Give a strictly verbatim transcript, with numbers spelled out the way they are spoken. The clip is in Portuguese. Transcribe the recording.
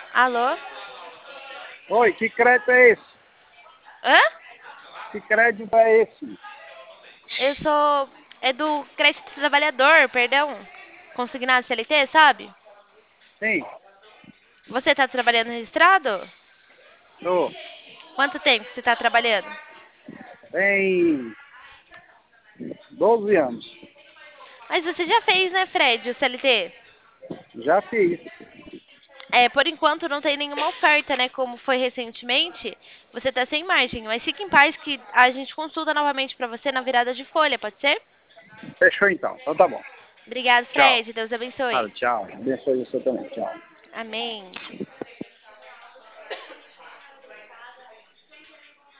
Alô? Oi, que crédito é esse? Hã? Que crédito é esse? Eu sou... É do crédito trabalhador, perdão. Consignado C L T, sabe? Sim, Você tá trabalhando registrado? tô. Quanto tempo que você tá trabalhando? Tem doze anos. Mas você já fez, né, Fred, o C L T? Já fiz. É, por enquanto não tem nenhuma oferta, né? Como foi recentemente, você tá sem margem. Mas fique em paz que a gente consulta novamente pra você na virada de folha, pode ser? Fechou então. Então tá bom. Obrigado, Tchau. Fred. Deus Ah, abençoe. tchau. Abençoe você também. Tchau. Amém.